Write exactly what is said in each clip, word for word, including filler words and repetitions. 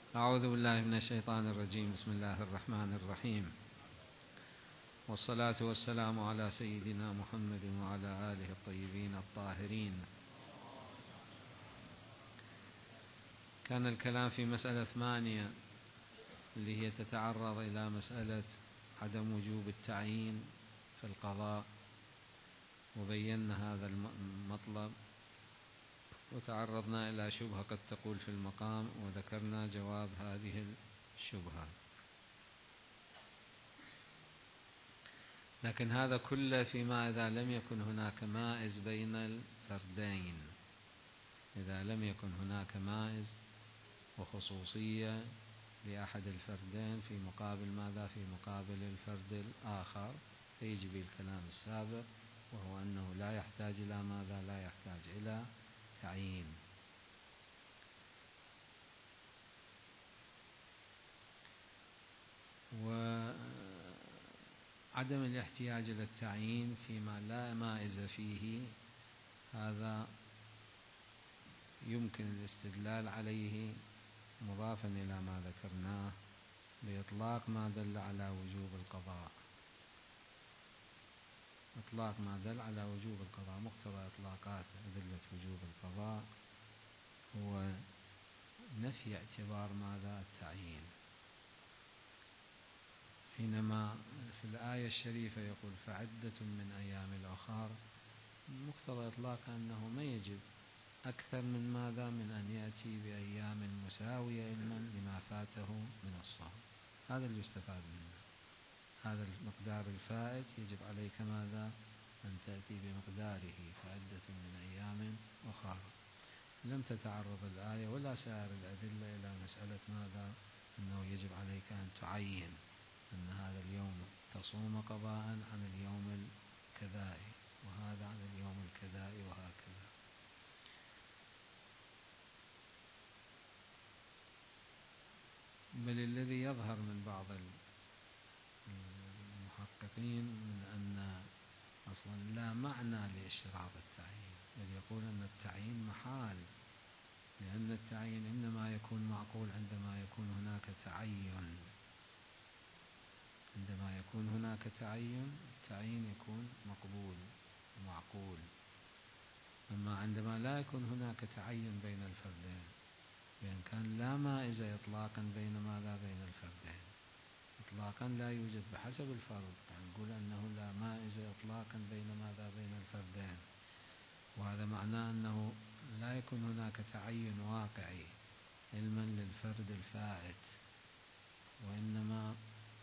أعوذ بالله من الشيطان الرجيم. بسم الله الرحمن الرحيم، والصلاة والسلام على سيدنا محمد وعلى آله الطيبين الطاهرين. كان الكلام في مسألة ثمانية اللي هي تتعرض إلى مسألة عدم وجوب التعيين في القضاء، وبينا هذا المطلب، وتعرضنا إلى شبهة قد تقول في المقام، وذكرنا جواب هذه الشبهة. لكن هذا كله فيما إذا لم يكن هناك مائز بين الفردين، إذا لم يكن هناك مائز وخصوصية لأحد الفردين في مقابل ماذا؟ في مقابل الفرد الآخر، فيجي بالكلام السابق، وهو أنه لا يحتاج إلى ماذا؟ لا يحتاج إلى تعيين. وعدم الاحتياج إلى التعيين فيما لا مائز فيه، هذا يمكن الاستدلال عليه مضافا إلى ما ذكرناه بإطلاق ما دل على وجوب القضاء. إطلاق ما دل على وجوب القضاء، مقتضى إطلاقات أدلة وجوب القضاء هو نفي اعتبار ماذا؟ التعيين. حينما في الآية الشريفة يقول فعدة من أيام الأخر، مقتضى إطلاق أنه ما يجب أكثر من ماذا؟ من أن يأتي بأيام مساوية علما لما فاته من الصوم. هذا اللي يستفاد منه، هذا المقدار الفائت يجب عليك ماذا؟ أن تأتي بمقداره، فعدة من أيام أخر. لم تتعرض الآية ولا سائر الأدلة إلى مسألة ماذا؟ أنه يجب عليك أن تعين أن هذا اليوم تصوم قضاء عن اليوم الكذائي، وهذا عن اليوم الكذائي، وهكذا. بل الذي يظهر من بعض المحققين من أن أصلا لا معنى لاشتراط التعيين، بل يقول أن التعيين محال، لأن التعيين إنما يكون معقول عندما يكون هناك تعين. عندما يكون هناك تعين، التعيين يكون مقبول ومعقول. أما عندما لا يكون هناك تعين بين الفردين، بأن كان لا مائز إطلاقا بين ماذا؟ بين الفردين، إطلاقا لا يوجد بحسب الفرد، يعني نقول أنه لا مائز إطلاقا بين ماذا؟ بين الفردين، وهذا معناه أنه لا يكون هناك تعين واقعي علما للفرد الفائت، وإنما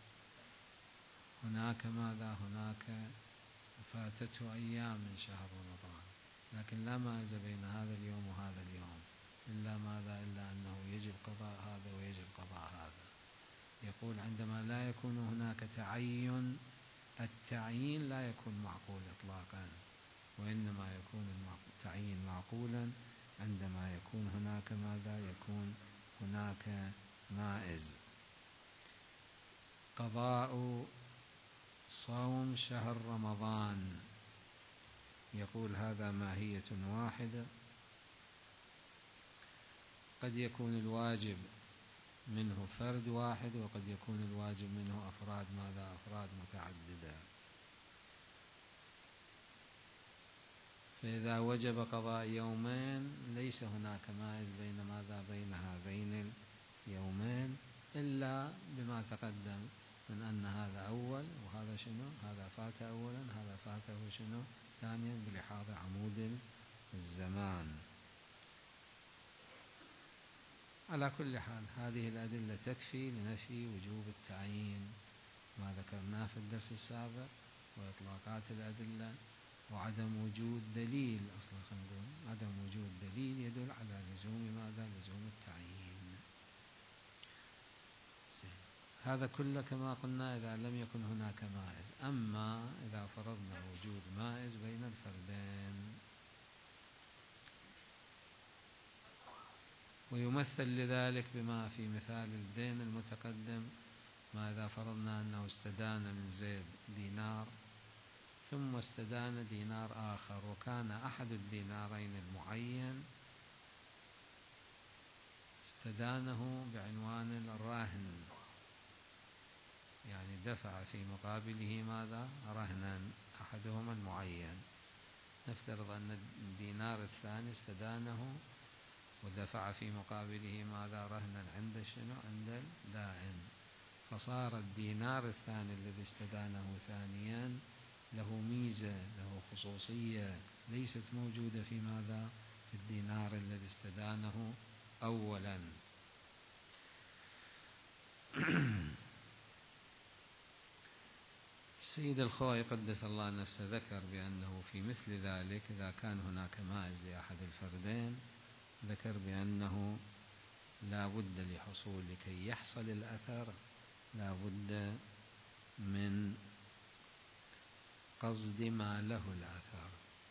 هناك ماذا؟ هناك فاتته أيام من شهر رمضان، لكن لا مائز بين هذا اليوم وهذا اليوم، إلا ماذا؟ إلا أنه يجب قضاء هذا ويجب قضاء هذا. يقول عندما لا يكون هناك تعين، التعيين لا يكون معقول إطلاقا، وإنما يكون التعيين معقولا عندما يكون هناك ماذا؟ يكون هناك مائز. قضاء صوم شهر رمضان، يقول هذا ماهية واحدة، قد يكون الواجب منه فرد واحد، وقد يكون الواجب منه أفراد ماذا؟ أفراد متعددة. فإذا وجب قضاء يومين ليس هناك مائز بين ماذا؟ بين هذين اليومين، إلا بما تقدم من أن هذا أول وهذا شنو؟ هذا فات أولا، هذا فاته شنو؟ ثانيا، بلحاظ عمود الزمان. على كل حال هذه الأدلة تكفي لنفي وجوب التعيين، ما ذكرناه في الدرس السابق، وإطلاقات الأدلة، وعدم وجود دليل. أصلا خلينا نقول عدم وجود دليل يدل على لزوم ماذا؟ لزوم التعيين. هذا كله كما قلنا إذا لم يكن هناك مائز. أما إذا فرضنا وجود مائز بين الفردين، ويمثل لذلك بما في مثال الدين المتقدم، ما إذا فرضنا أنه استدان من زيد دينار ثم استدان دينار آخر، وكان أحد الدينارين المعين استدانه بعنوان الرهن، يعني دفع في مقابله ماذا؟ رهنا أحدهما المعين. نفترض أن الدينار الثاني استدانه ودفع في مقابله ماذا؟ رهنا عند شنو؟ عند الدائن. فصار الدينار الثاني الذي استدانه ثانيا له ميزة، له خصوصية ليست موجودة في ماذا؟ في الدينار الذي استدانه أولا. السيد الخوئي قدس الله نفسه ذكر بأنه في مثل ذلك إذا كان هناك مائز لأحد الفردين، ذكر بأنه لا بد لحصول لكي يحصل الأثر لا بد من قصد ما له الأثر.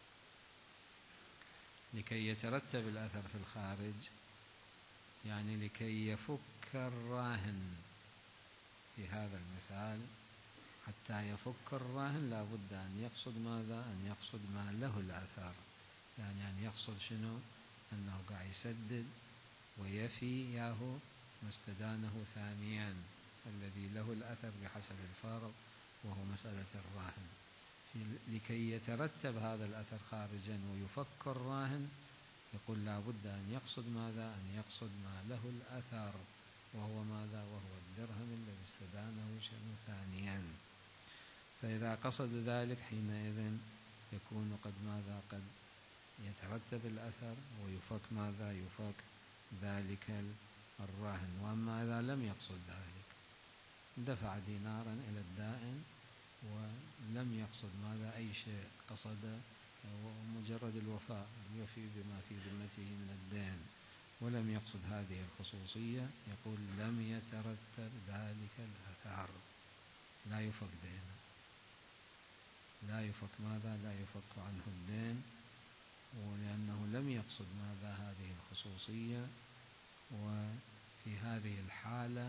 لكي يترتب الأثر في الخارج، يعني لكي يفك الراهن في هذا المثال، حتى يفك الراهن لا بد أن يقصد ماذا؟ أن يقصد ما له الأثر، يعني أن يقصد شنو؟ أنه قاعد يسدد ويفي ياهو ما استدانه ثانيا الذي له الأثر بحسب الفرض وهو مسألة الراهن. لكي يترتب هذا الأثر خارجا ويفك الراهن، يقول لا بد أن يقصد ماذا؟ أن يقصد ما له الأثر، وهو ماذا؟ وهو الدرهم الذي استدانه شنو ثانيا. فإذا قصد ذلك حينئذ يكون قد ماذا؟ قد يترتب الأثر ويفك ماذا؟ يفك ذلك الراهن. وأما إذا لم يقصد ذلك، دفع دينارا إلى الدائن ولم يقصد ماذا؟ أي شيء، قصد مجرد الوفاء، يفي بما في ذمته من الدين، ولم يقصد هذه الخصوصية، يقول لم يترتب ذلك الأثر، لا يفك دينه، لا يفك ماذا؟ لا يفك عنه الدين، ولأنه لم يقصد ماذا؟ هذه الخصوصية. وفي هذه الحالة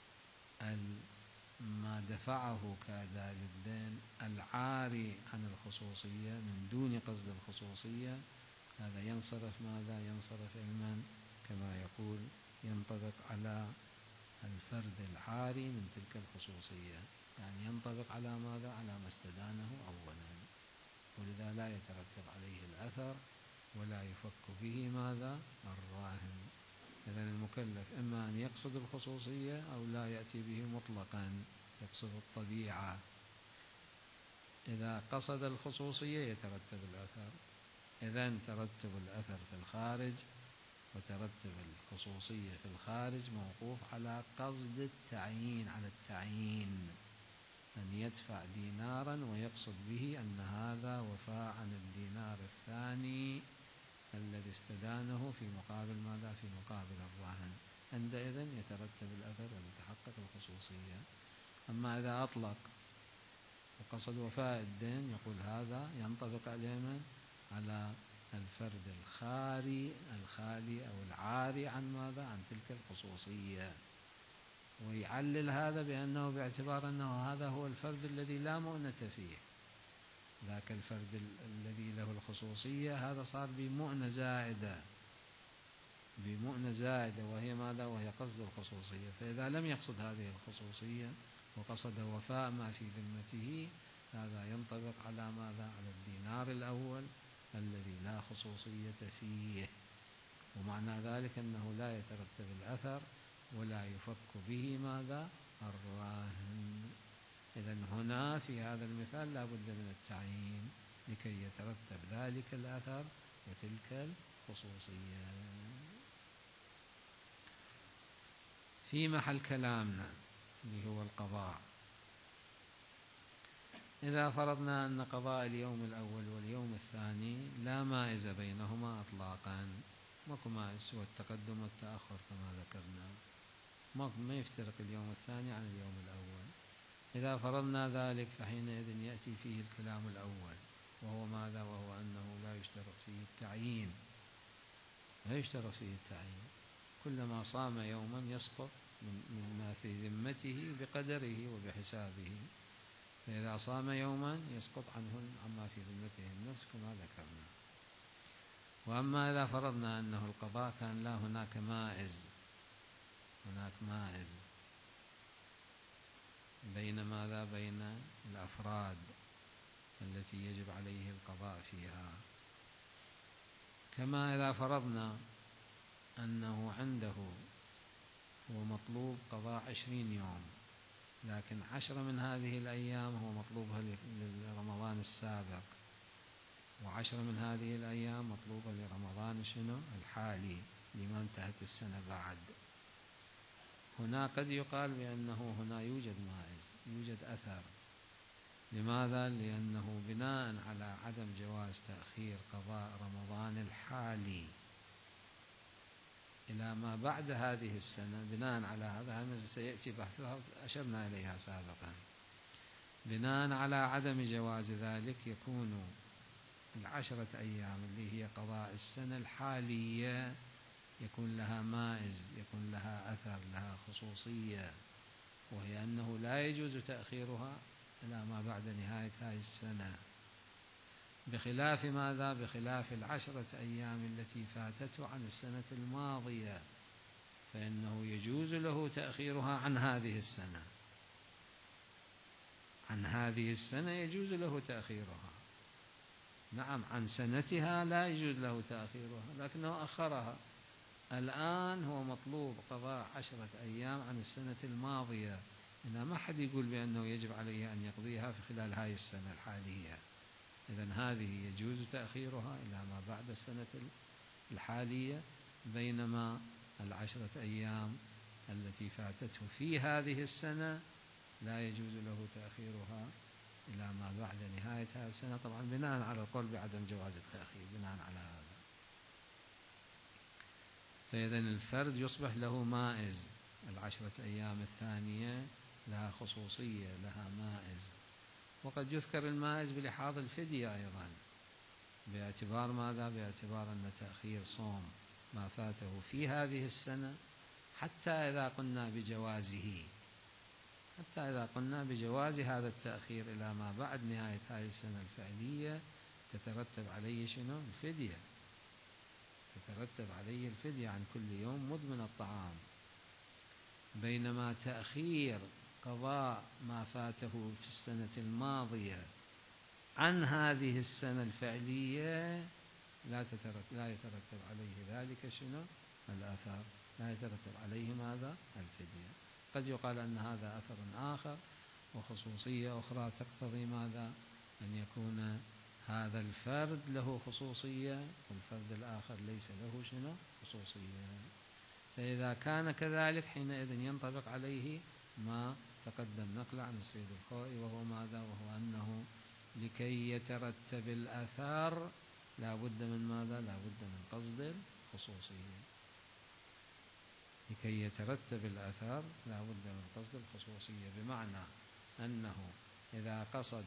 ما دفعه كأداء للدين العاري عن الخصوصية من دون قصد الخصوصية، هذا ينصرف ماذا؟ ينصرف علما كما يقول ينطبق على الفرد العاري من تلك الخصوصية، يعني ينطبق على ماذا؟ على ما استدانه أولا، ولذا لا يترتب عليه الأثر ولا يفك به ماذا؟ الراهن. إذن المكلف إما أن يقصد الخصوصية أو لا يأتي به مطلقا، يقصد الطبيعة. إذا قصد الخصوصية يترتب الأثر، إذن ترتب الأثر في الخارج وترتب الخصوصية في الخارج موقوف على قصد التعيين، على التعيين، أن يدفع دينارا ويقصد به أن هذا وفاء عن الدينار الثاني الذي استدانه في مقابل ماذا؟ في مقابل الراهن، عندئذ يترتب الأثر وتتحقق الخصوصية. أما إذا أطلق وقصد وفاء الدين، يقول هذا ينطبق عليه على الفرد الخاري الخالي أو العاري عن ماذا؟ عن تلك الخصوصية، ويعلل هذا بأنه باعتبار أنه هذا هو الفرد الذي لا مؤنة فيه، ذاك الفرد الذي له الخصوصية هذا صار بمؤنة زائدة، بمؤنة زائدة وهي ماذا؟ وهي قصد الخصوصية. فإذا لم يقصد هذه الخصوصية وقصد وفاء ما في ذمته، هذا ينطبق على ماذا؟ على الدينار الأول الذي لا خصوصية فيه، ومعنى ذلك أنه لا يترتب الأثر ولا يفك به ماذا؟ الراهن. إذن هنا في هذا المثال لا بد من التعيين لكي يترتب ذلك الأثر وتلك الخصوصية. في محل كلامنا اللي هو القضاء، إذا فرضنا أن قضاء اليوم الأول واليوم الثاني لا مائز بينهما إطلاقا، ماكو مائز سوى التقدم والتأخر كما ذكرنا، ما يفترق اليوم الثاني عن اليوم الأول. إذا فرضنا ذلك فحينئذ يأتي فيه الكلام الأول، وهو ماذا؟ وهو أنه لا يشترط فيه التعيين، لا يشترط فيه التعيين، كلما صام يوما يسقط من ما في ذمته بقدره وبحسابه، فإذا صام يوما يسقط عنه عما في ذمته النصف كما ذكرنا. وأما إذا فرضنا أنه القضاء كان لا هناك مائز مائز بين ماذا؟ بين الأفراد التي يجب عليه القضاء فيها. كما إذا فرضنا أنه عنده هو مطلوب قضاء عشرين يوم، لكن عشرة من هذه الأيام هو مطلوبها لرمضان السابق، وعشرة من هذه الأيام مطلوبة لرمضان شنو؟ الحالي، لما انتهت السنة بعد. هنا قد يقال بأنه هنا يوجد مائز، يوجد أثر. لماذا؟ لأنه بناء على عدم جواز تأخير قضاء رمضان الحالي إلى ما بعد هذه السنة، بناء على هذا سيأتي بحثها أشرنا إليها سابقا. بناء على عدم جواز ذلك يكون العشرة أيام اللي هي قضاء السنة الحالية يكون لها مائز، يكون لها أثر، لها خصوصية، وهي أنه لا يجوز تأخيرها إلى ما بعد نهاية هذه السنة، بخلاف ماذا؟ بخلاف العشرة أيام التي فاتته عن السنة الماضية، فإنه يجوز له تأخيرها عن هذه السنة، عن هذه السنة يجوز له تأخيرها. نعم، عن سنتها لا يجوز له تأخيرها، لكنه أخرها. الآن هو مطلوب قضاء عشرة أيام عن السنة الماضية، إن ما حد يقول بأنه يجب عليه أن يقضيها في خلال هذه السنة الحالية. إذن هذه يجوز تأخيرها إلى ما بعد السنة الحالية، بينما العشرة أيام التي فاتته في هذه السنة لا يجوز له تأخيرها إلى ما بعد نهاية هذه السنة، طبعا بناء على القول بعدم جواز التأخير بناء على هذا. فإذن الفرد يصبح له مائز، العشرة أيام الثانية لها خصوصية، لها مائز. وقد يذكر المائز بلحاظ الفدية أيضا، باعتبار ماذا؟ باعتبار أن تأخير صوم ما فاته في هذه السنة، حتى إذا قلنا بجوازه، حتى إذا قلنا بجواز هذا التأخير إلى ما بعد نهاية هذه السنة الفعلية، تترتب عليه شنو؟ الفدية، تترتب عليه الفدية عن كل يوم مد من الطعام. بينما تأخير قضاء ما فاته في السنة الماضية عن هذه السنة الفعلية لا تترتب لا يترتب عليه ذلك شنو؟ الأثر، لا يترتب عليه ماذا؟ الفدية. قد يقال أن هذا أثر آخر وخصوصية أخرى تقتضي ماذا؟ أن يكون هذا الفرد له خصوصية والفرد الآخر ليس له شنو؟ خصوصية. فإذا كان كذلك حينئذ ينطبق عليه ما تقدم نقل عن السيد الخوئي، وهو ماذا؟ وهو أنه لكي يترتب الأثر لا بد من ماذا؟ لا بد من قصد الخصوصية. لكي يترتب الأثر لا بد من قصد الخصوصية، بمعنى أنه إذا قصد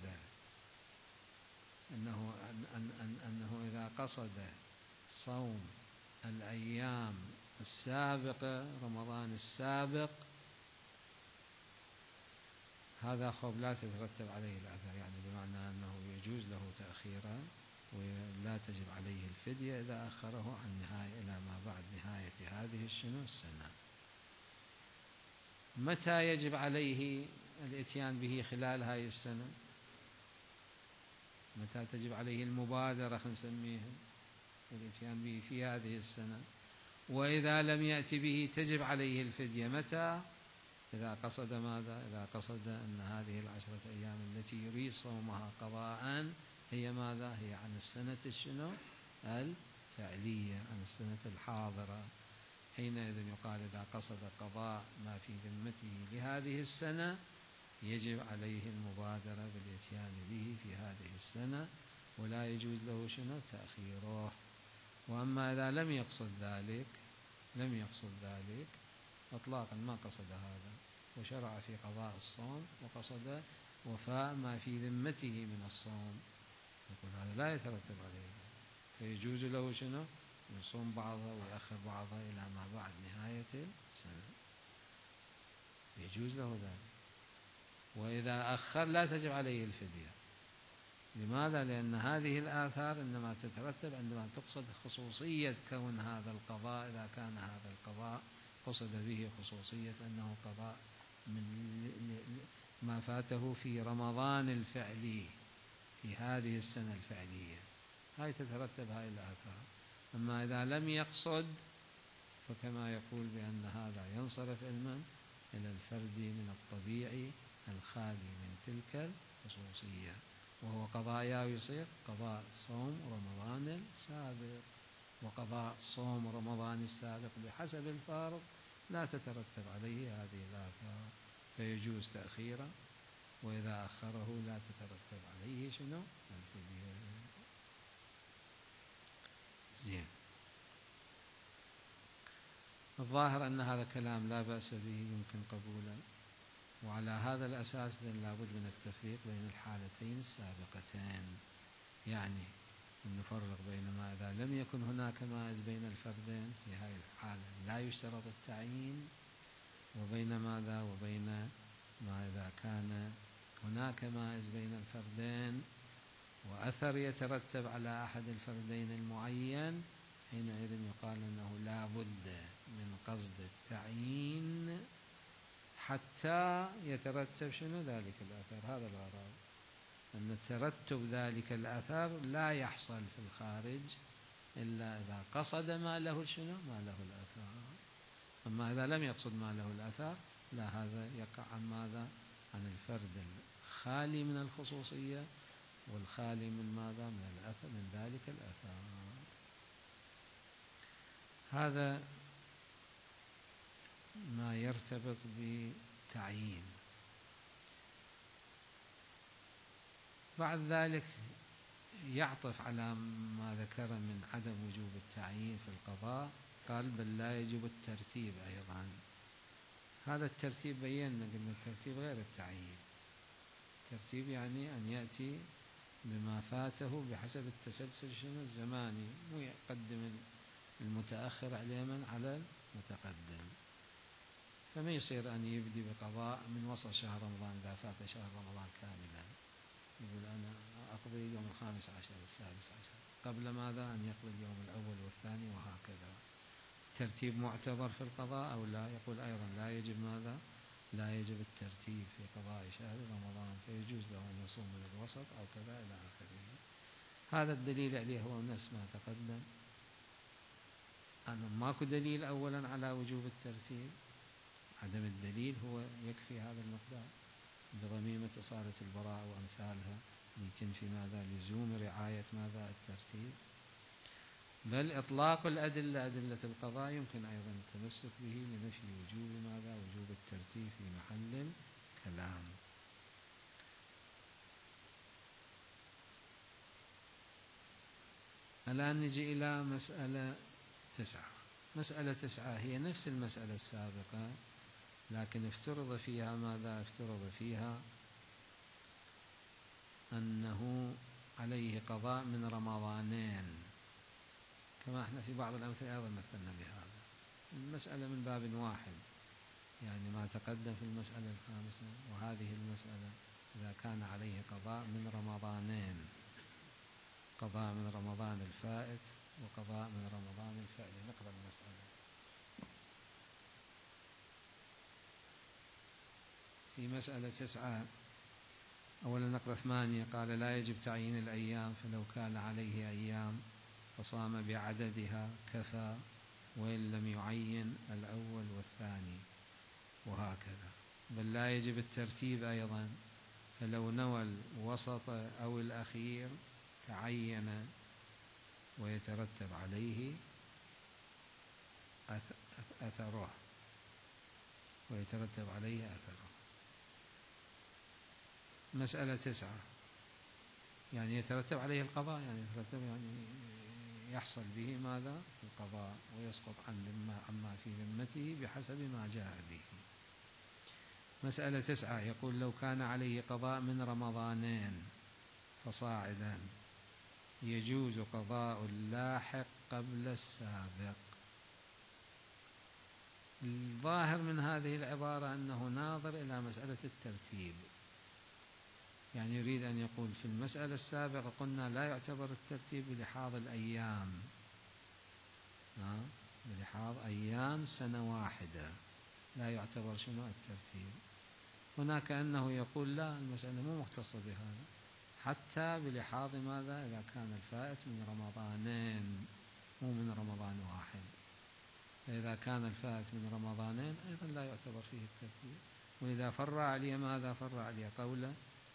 أنه, أن أن أنه إذا قصد صوم الأيام السابقة، رمضان السابق، هذا خوف لا تترتب عليه الأثر، يعني بمعنى أنه يجوز له تأخيرا ولا تجب عليه الفدية إذا أخره عن نهاية إلى ما بعد نهاية هذه الشنو السنة. متى يجب عليه الإتيان به خلال هذه السنة؟ متى تجب عليه المبادرة خلينا نسميها الإتيان به في هذه السنة؟ وإذا لم يأتي به تجب عليه الفدية متى؟ إذا قصد ماذا؟ إذا قصد أن هذه العشرة أيام التي يريد صومها قضاء هي ماذا؟ هي عن السنة الشنو؟ الفعلية، عن السنة الحاضرة. حينئذ يقال إذا قصد قضاء ما في ذمته لهذه السنة يجب عليه المبادرة بالإتيان به في هذه السنة، ولا يجوز له شنو؟ تأخيره. وأما إذا لم يقصد ذلك، لم يقصد ذلك إطلاقا، ما قصد هذا وشرع في قضاء الصوم وقصد وفاء ما في ذمته من الصوم، يقول هذا لا يترتب عليه، فيجوز له شنو؟ يصوم بعضها ويأخر بعضها إلى ما بعد نهاية السنة، يجوز له ذلك. وإذا أخر لا تجب عليه الفدية. لماذا؟ لأن هذه الآثار إنما تترتب عندما تقصد خصوصية كون هذا القضاء، إذا كان هذا القضاء قصد به خصوصية أنه قضاء من ما فاته في رمضان الفعلي في هذه السنة الفعلية، هاي تترتب هاي الآثار. أما إذا لم يقصد فكما يقول بأن هذا ينصرف علما إلى الفرد من الطبيعي الخالي من تلك الخصوصية، وهو قضاء يا يصير قضاء صوم رمضان السابق، وقضاء صوم رمضان السابق بحسب الفارض لا تترتب عليه هذه الآثار، فيجوز تأخيره، وإذا أخره لا تترتب عليه شنو؟ الفدية. زين. الظاهر أن هذا كلام لا بأس به يمكن قبوله، وعلى هذا الأساس لابد من التفريق بين الحالتين السابقتين، يعني نفرق بين ما إذا لم يكن هناك مائز بين الفردين في هذه الحالة لا يشترط التعيين، وبين ماذا وبين ما إذا كان هناك مائز بين الفردين وأثر يترتب على أحد الفردين المعين، حينئذ يقال أنه لا بد من قصد التعيين حتى يترتب شنو ذلك الأثر. هذا الغرض، أن ترتب ذلك الأثر لا يحصل في الخارج إلا إذا قصد ما له شنو ما له الأثر. أما إذا لم يقصد ما له الأثر لا، هذا يقع عن ماذا؟ عن الفرد الخالي من الخصوصية والخالي من ماذا؟ من الأثر، من ذلك الأثر. هذا ما يرتبط بتعيين. بعد ذلك يعطف على ما ذكر من عدم وجوب التعيين في القضاء، قال بل لا يجب الترتيب أيضا. هذا الترتيب بينا قلنا الترتيب غير التعيين. الترتيب يعني أن يأتي بما فاته بحسب التسلسل شنو الزماني، مو يقدم المتأخر على من على المتقدم. فما يصير أن يبدي بقضاء من وسط شهر رمضان إذا فات شهر رمضان كاملا، يقول أنا أقضي اليوم الخامس عشر السادس عشر قبل ماذا؟ أن يقضي اليوم الأول والثاني وهكذا. ترتيب معتبر في القضاء أو لا؟ يقول أيضا لا يجب ماذا؟ لا يجب الترتيب في قضاء شهر رمضان، فيجوز له أن يصوم من الوسط أو كذا إلى آخره. هذا الدليل عليه هو نفس ما تقدم، أنه ماكو دليل أولا على وجوب الترتيب، عدم الدليل هو يكفي هذا المقدار بضميمة إصالة البراء وأمثالها لتنفي ماذا؟ لزوم رعاية ماذا؟ الترتيب. بل إطلاق الأدلة أدلة القضاء يمكن أيضا التمسك به لنفي وجوب ماذا؟ وجوب الترتيب في محل الكلام. الآن نجي إلى مسألة تسعة. مسألة تسعة هي نفس المسألة السابقة، لكن افترض فيها ماذا؟ افترض فيها أنه عليه قضاء من رمضانين، كما احنا في بعض الأمثلة أيضا مثلنا بهذا. المسألة من باب واحد، يعني ما تقدم في المسألة الخامسة وهذه المسألة إذا كان عليه قضاء من رمضانين، قضاء من رمضان الفائت وقضاء من رمضان الفعلي. نقرأ المسألة. في مسألة تسعة أولا نقرأ ثمانية. قال لا يجب تعيين الأيام، فلو كان عليه أيام فصام بعددها كفى، وإن لم يعين الأول والثاني وهكذا. بل لا يجب الترتيب أيضا، فلو نوى الوسط أو الأخير تعين ويترتب عليه أثره ويترتب عليه أثره. مسألة تسعة يعني يترتب عليه القضاء، يعني يترتب يعني يحصل به ماذا؟ القضاء، ويسقط عن عما في ذمته بحسب ما جاء به. مسألة تسعة يقول لو كان عليه قضاء من رمضانين فصاعدا يجوز قضاء اللاحق قبل السابق. الظاهر من هذه العبارة أنه ناظر إلى مسألة الترتيب، يعني يريد أن يقول في المسألة السابقة قلنا لا يعتبر الترتيب بلحاظ الأيام، بلحاظ أيام سنة واحدة لا يعتبر شنو الترتيب. هناك أنه يقول لا، المسألة مو مختصة بهذا، حتى بلحاظ ماذا؟ إذا كان الفائت من رمضانين مو من رمضان واحد، فإذا كان الفائت من رمضانين أيضا لا يعتبر فيه الترتيب. ولذا فر عليه ماذا؟ فر عليه قوله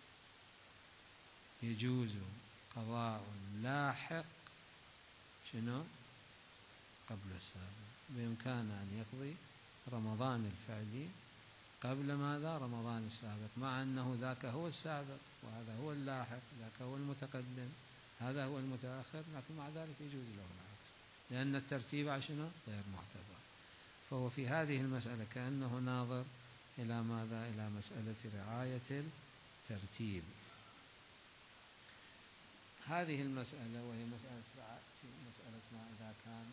يجوز قضاء لاحق شنو قبل السابق، بإمكانه أن يقضي رمضان الفعلي قبل ماذا؟ رمضان السابق، مع أنه ذاك هو السابق وهذا هو اللاحق، ذاك هو المتقدم هذا هو المتأخر، لكن مع ذلك يجوز له العكس، لأن الترتيب شنو غير معتبر. فهو في هذه المسألة كأنه ناظر إلى ماذا؟ إلى مسألة رعاية الترتيب. هذه المسألة وهي مسألة في مسألة ما إذا كان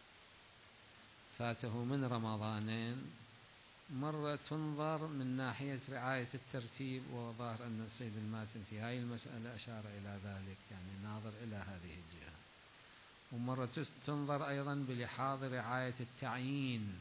فاته من رمضانين، مرة تنظر من ناحية رعاية الترتيب، وظاهر أن السيد الماتن في هذه المسألة أشار إلى ذلك، يعني ناظر إلى هذه الجهة. ومرة تنظر أيضا بلحاظ رعاية التعيين،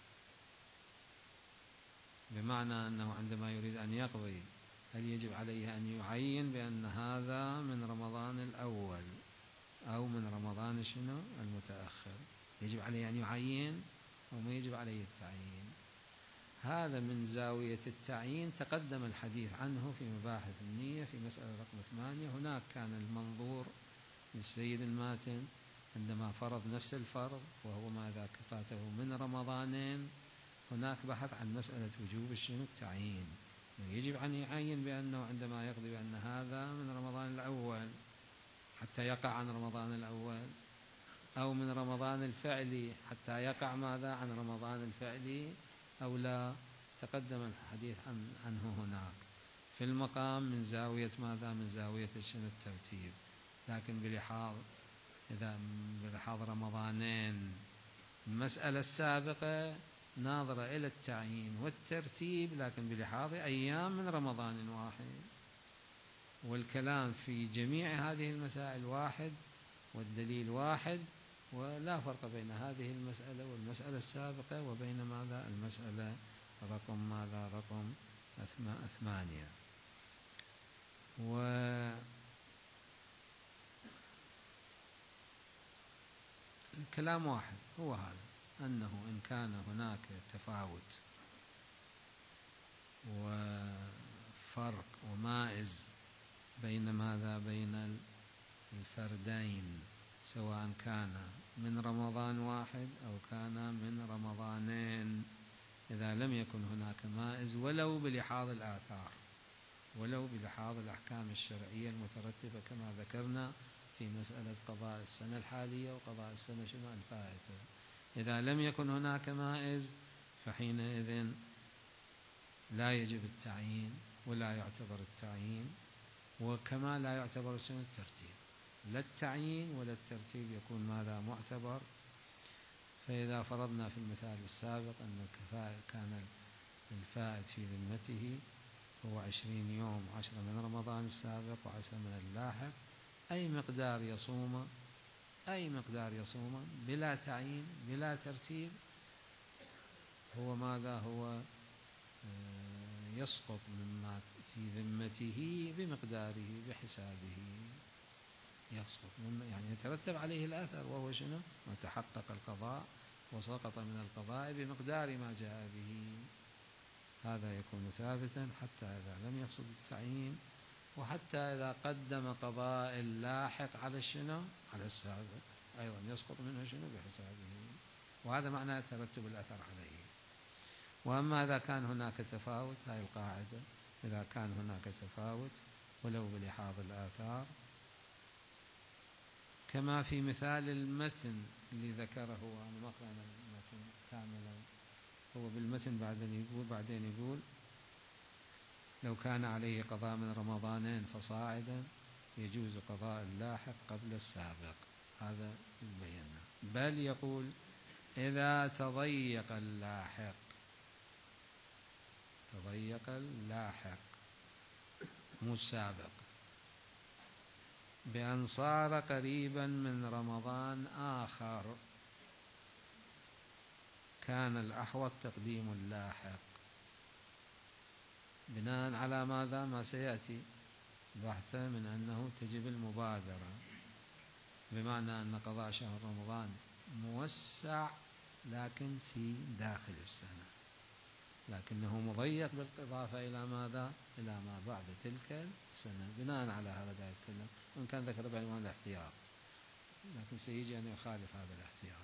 بمعنى أنه عندما يريد أن يقضي هل يجب عليه أن يعين بأن هذا من رمضان الأول أو من رمضان شنو المتأخر؟ يجب عليه أن يعين أو ما يجب عليه التعيين؟ هذا من زاوية التعيين تقدم الحديث عنه في مباحث النية في مسألة رقم ثمانية. هناك كان المنظور للسيد الماتن عندما فرض نفس الفرض وهو ماذا كفاته من رمضانين، هناك بحث عن مسألة وجوب الشنو التعيين، يجب أن يعين بأنه عندما يقضي بأن هذا من رمضان الأول حتى يقع عن رمضان الأول، أو من رمضان الفعلي حتى يقع ماذا عن رمضان الفعلي أو لا. تقدم الحديث عن عنه هناك في المقام من زاوية ماذا؟ من زاوية شنو الترتيب، لكن بلحاظ إذا بلحاظ رمضانين المسألة السابقة ناظرة إلى التعيين والترتيب، لكن بلحاظ أيام من رمضان واحد، والكلام في جميع هذه المسائل واحد والدليل واحد، ولا فرق بين هذه المسألة والمسألة السابقة وبين ماذا؟ المسألة رقم ماذا؟ رقم ثمانية. والكلام واحد هو هذا، أنه إن كان هناك تفاوت وفرق ومائز بين ماذا؟ بين الفردين، سواء كان من رمضان واحد أو كان من رمضانين، إذا لم يكن هناك مائز ولو بلحاظ الآثار ولو بلحاظ الأحكام الشرعية المترتبة كما ذكرنا في مسألة قضاء السنة الحالية وقضاء السنة شنو الفائتة، إذا لم يكن هناك مائز فحينئذ لا يجب التعيين ولا يعتبر التعيين، وكما لا يعتبر شنو الترتيب، لا التعيين ولا الترتيب يكون ماذا؟ معتبر. فإذا فرضنا في المثال السابق أن الكفاءة كان الفائت في ذمته هو عشرين يوم، عشرة من رمضان السابق وعشرة من اللاحق، أي مقدار يصوم أي مقدار يصوم بلا تعيين بلا ترتيب، هو ماذا؟ هو يسقط مما في ذمته بمقداره بحسابه، يسقط يعني يترتب عليه الأثر، وهو شنو؟ وتحقق القضاء وسقط من القضاء بمقدار ما جاء به، هذا يكون ثابتا حتى إذا لم يقصد التعيين، وحتى إذا قدم قضاء اللاحق على الشنو؟ على السابق أيضا يسقط منه شنو؟ بحسابه، وهذا معنى ترتب الأثر عليه. وأما إذا كان هناك تفاوت، هاي القاعدة، إذا كان هناك تفاوت ولو بلحاظ الآثار، كما في مثال المتن اللي ذكره، وأنا ما قرأنا المتن كاملا، هو بالمتن بعدين يقول بعدين يقول لو كان عليه قضاء من رمضانين فصاعدا يجوز قضاء اللاحق قبل السابق، هذا بينا. بل يقول إذا تضيق اللاحق تضيق اللاحق مو السابق بأن صار قريبا من رمضان آخر، كان الأحوط تقديم اللاحق بناء على ماذا؟ ما سيأتي بحثه من أنه تجب المبادرة، بمعنى أن قضاء شهر رمضان موسع لكن في داخل السنة، لكنه مضيق بالإضافة إلى ماذا؟ إلى ما بعد تلك السنة. بناء على هذا لا يتكلم، وإن كان ذكر بعنوان الاحتياط، لكن سيجي أن يخالف هذا الاحتياط.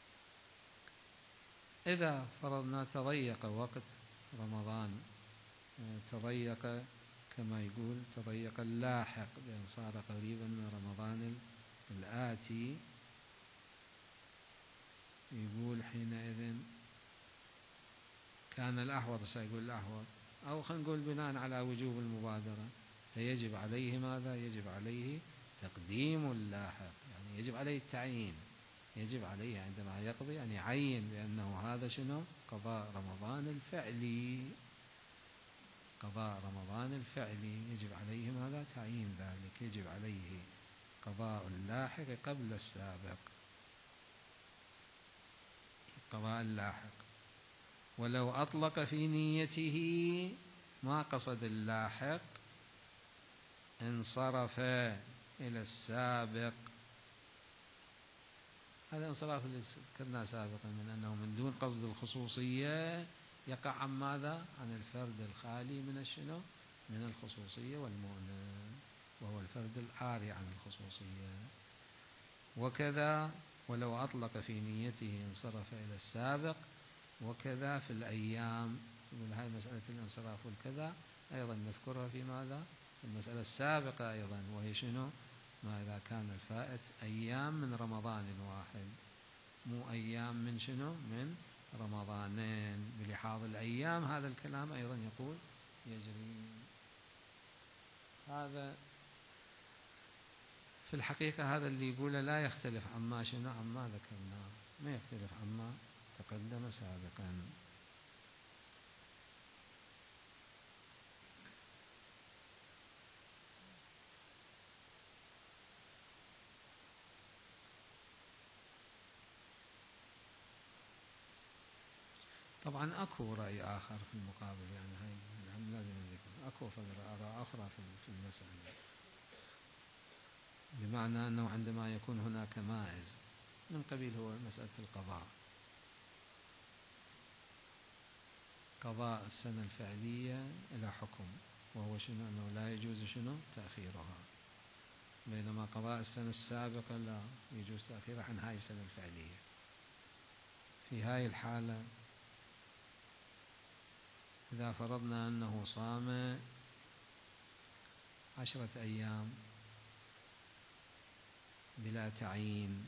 إذا فرضنا تضيق وقت رمضان، تضيق كما يقول تضيق اللاحق بأن صار قريبا من رمضان الآتي، يقول حينئذ كان الأحوط، سيقول الأحوط، أو خلينا نقول بناء على وجوب المبادرة، فيجب عليه ماذا؟ يجب عليه تقديم اللاحق، يعني يجب عليه التعيين، يجب عليه عندما يقضي أن يعين بأنه هذا شنو؟ قضاء رمضان الفعلي، قضاء رمضان الفعلي يجب عليه ماذا؟ تعيين ذلك، يجب عليه قضاء اللاحق قبل السابق، قضاء اللاحق. ولو أطلق في نيته ما قصد اللاحق انصرف إلى السابق. هذا انصراف اللي ذكرناه سابقا من أنه من دون قصد الخصوصية يقع عن ماذا؟ عن الفرد الخالي من الشنو؟ من الخصوصية والمؤنث، وهو الفرد العاري عن الخصوصية. وكذا ولو أطلق في نيته انصرف إلى السابق، وكذا في الأيام. من هاي مسألة الانصراف والكذا أيضا نذكرها في ماذا؟ في المسألة السابقة أيضا، وهي شنو؟ ما إذا كان الفائت أيام من رمضان واحد، مو أيام من شنو؟ من رمضانين، بلحاظ الأيام. هذا الكلام أيضا يقول يجري. هذا في الحقيقة هذا اللي يقوله لا يختلف عما شنو؟ عما ذكرناه، ما يختلف عما تقدم سابقا. طبعا أكو رأي آخر في المقابل، يعني هاي هم لازم نذكر أكو آراء أخرى في المسألة، بمعنى أنه عندما يكون هناك مائز من قبيل هو مسألة القضاء، قضاء السنة الفعلية إلى حكم، وهو شنو؟ أنه لا يجوز شنو؟ تأخيرها، بينما قضاء السنة السابقة لا يجوز تأخيرها عن هاي السنة الفعلية. في هاي الحالة إذا فرضنا أنه صام عشرة أيام بلا تعيين،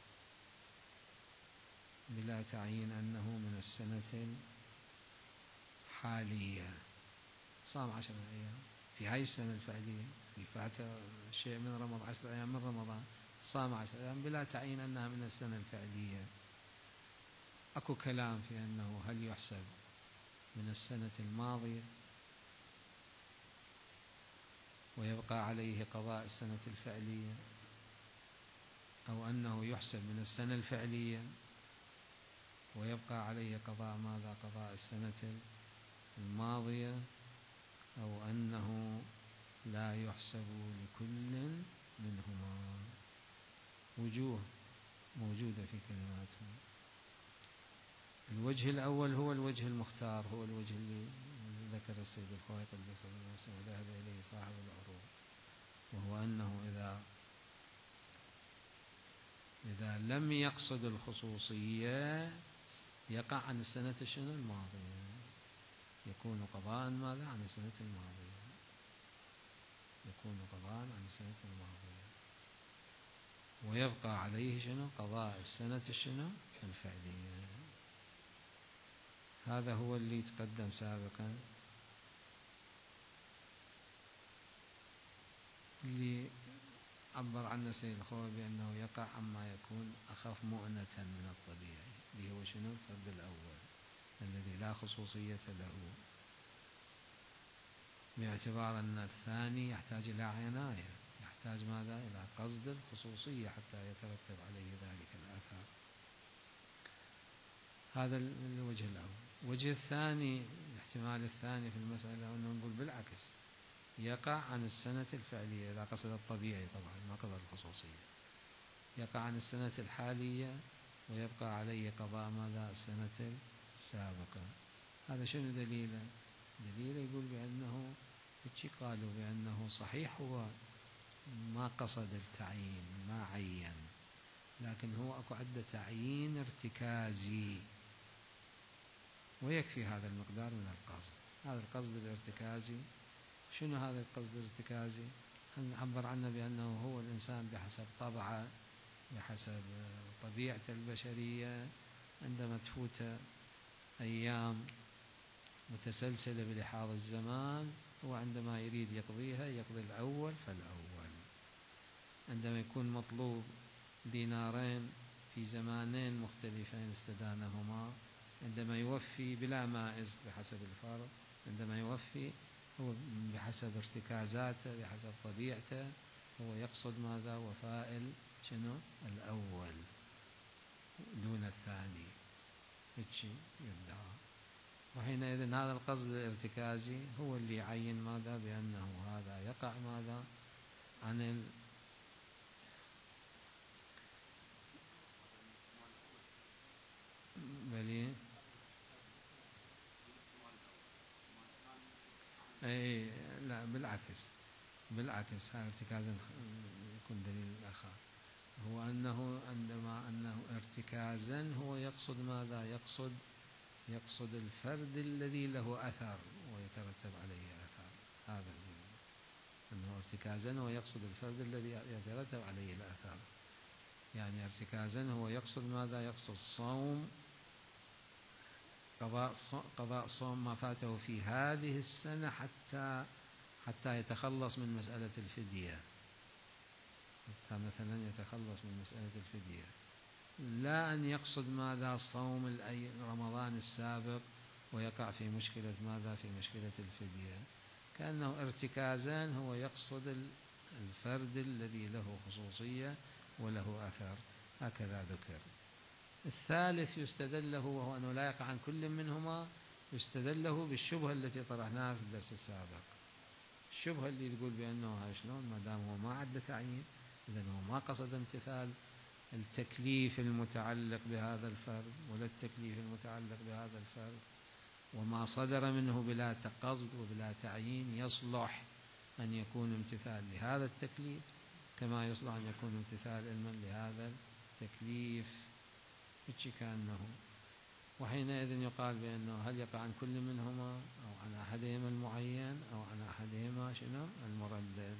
بلا تعيين أنه من السنة الحالية، صام عشرة أيام في هاي السنة الفعلية، في فات شيء من رمضان، عشرة أيام من رمضان، صام عشرة أيام بلا تعيين أنها من السنة الفعلية. أكو كلام في أنه هل يحسب من السنة الماضية ويبقى عليه قضاء السنة الفعلية، أو أنه يحسب من السنة الفعلية ويبقى عليه قضاء ماذا؟ قضاء السنة الماضية، أو أنه لا يحسب لكل منهما. وجوه موجودة في كلماتهم. الوجه الأول هو الوجه المختار، هو الوجه اللي ذكر السيد الخوئي قدس الله نفسه وذهب إليه صاحب العروض، وهو أنه إذا إذا لم يقصد الخصوصية يقع عن السنة الشنو؟ الماضية، يكون قضاء ماذا؟ عن السنة الماضية، يكون قضاء عن السنة الماضية، ويبقى عليه شنو؟ قضاء السنة الشنو؟ الفعلية. هذا هو اللي تقدم سابقا، اللي عبر عنه السيد الخوئي بأنه يقع عما يكون أخف مؤنة من الطبيعي، اللي هو شنو؟ الفرد الأول الذي لا خصوصية له، باعتبار أن الثاني يحتاج إلى عناية، يحتاج ماذا؟ إلى قصد الخصوصية حتى يترتب عليه ذلك الآثار. هذا الوجه الأول. الوجه الثاني، الاحتمال الثاني في المسألة أنه نقول بالعكس، يقع عن السنة الفعلية إذا قصد الطبيعي طبعا ما قصد الخصوصية، يقع عن السنة الحالية ويبقى عليه قضاء ماذا؟ السنة السابقة. هذا شنو دليله؟ دليله يقول بأنه هيك قالوا بأنه صحيح هو ما قصد التعيين، ما عين، لكن هو أكو عنده تعيين ارتكازي ويكفي هذا المقدار من القصد. هذا القصد الارتكازي شنو؟ هذا القصد الارتكازي نعبر عنه بأنه هو الإنسان بحسب طبعه، بحسب طبيعته البشرية، عندما تفوت أيام متسلسلة بلحاظ الزمان، هو عندما يريد يقضيها يقضي الأول فالأول. عندما يكون مطلوب دينارين في زمانين مختلفين استدانهما، عندما يوفي بلا مائز بحسب الفرض، عندما يوفي هو بحسب ارتكازاته بحسب طبيعته هو يقصد ماذا؟ وفاء شنو؟ الأول دون الثاني. هيك يدعى. وحينئذ هذا القصد الارتكازي هو اللي يعين ماذا؟ بأنه هذا يقع ماذا؟ عن ال بلي اي لا بالعكس، بالعكس هذا ارتكازا يكون دليل الآخر هو أنه عندما أنه ارتكازا هو يقصد ماذا؟ يقصد يقصد الفرد الذي له أثر ويترتب عليه أثر. هذا أنه ارتكازا هو يقصد الفرد الذي يترتب عليه الأثر. يعني ارتكازا هو يقصد ماذا؟ يقصد صوم، قضاء قضاء صوم ما فاته في هذه السنة حتى حتى يتخلص من مسألة الفدية، حتى مثلا يتخلص من مسألة الفدية. لا أن يقصد ماذا؟ صوم رمضان السابق ويقع في مشكلة ماذا؟ في مشكلة الفدية. كأنه ارتكازان هو يقصد الفرد الذي له خصوصية وله أثر. هكذا ذكر. الثالث يستدل له وهو أنه لا يقع عن كل منهما، يستدل له بالشبهة التي طرحناها في الدرس السابق. الشبهة اللي تقول بأنه هاي شلون ما دام هو ما عنده تعيين، إذن هو ما قصد امتثال التكليف المتعلق بهذا الفرد ولا التكليف المتعلق بهذا الفرد، وما صدر منه بلا قصد وبلا تعيين يصلح أن يكون امتثال لهذا التكليف كما يصلح أن يكون امتثال علما لهذا التكليف. هيك كأنه. وحينئذ يقال بأنه هل يقع عن كل منهما أو عن أحدهما المعين أو عن أحدهما شنو؟ المردد.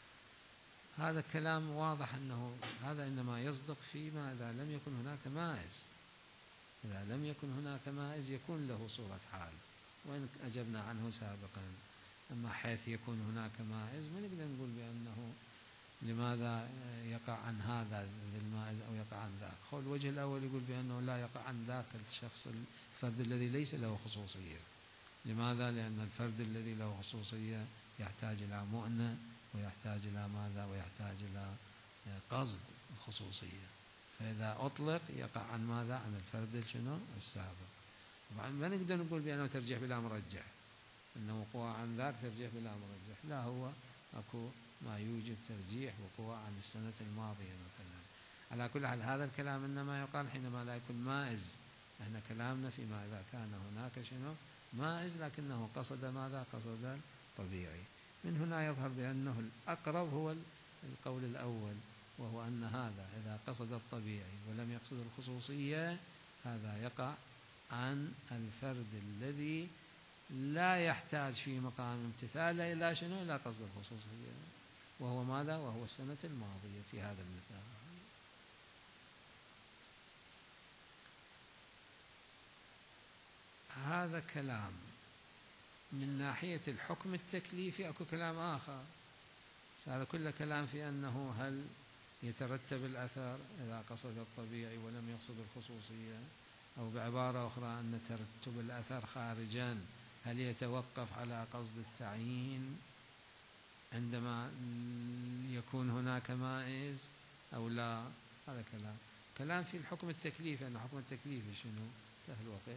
هذا كلام واضح أنه هذا إنما يصدق فيما إذا لم يكن هناك مائز. إذا لم يكن هناك مائز يكون له صورة حال، وإن أجبنا عنه سابقا. أما حيث يكون هناك مائز ما نقدر نقول بأنه لماذا يقع عن هذا المائز أو يقع عن ذاك. هو الوجه الأول يقول بأنه لا يقع عن ذاك الشخص الفرد الذي ليس له خصوصية. لماذا؟ لأن الفرد الذي له خصوصية يحتاج إلى مؤنة ويحتاج إلى ماذا؟ ويحتاج إلى قصد الخصوصية. فإذا أطلق يقع عن ماذا؟ عن الفرد شنو؟ السابق. طبعا ما نقدر نقول بأنه ترجيح بلا مرجح، أنه وقوع عن ذاك ترجيح بلا مرجح. لا، هو أكو ما يوجب ترجيح وقوع عن السنة الماضية مثلا. على كل حال هذا الكلام إنما يقال حينما لا يكون مائز. احنا كلامنا فيما إذا كان هناك شنو؟ مائز لكنه قصد ماذا؟ قصد الطبيعي. من هنا يظهر بأنه الأقرب هو القول الأول، وهو أن هذا إذا قصد الطبيعي ولم يقصد الخصوصية هذا يقع عن الفرد الذي لا يحتاج في مقام امتثاله إلى شنو؟ إلى قصد الخصوصية، وهو ماذا؟ وهو السنة الماضية في هذا المثال. هذا كلام. من ناحية الحكم التكليفي أكو كلام آخر. هذا كله كلام في أنه هل يترتب الأثر إذا قصد الطبيعي ولم يقصد الخصوصية، أو بعبارة أخرى أن ترتب الأثر خارجا هل يتوقف على قصد التعيين عندما يكون هناك مائز أو لا. هذا كلام كلام في الحكم التكليفي. أن حكم التكليفي شنو؟ سهل وقت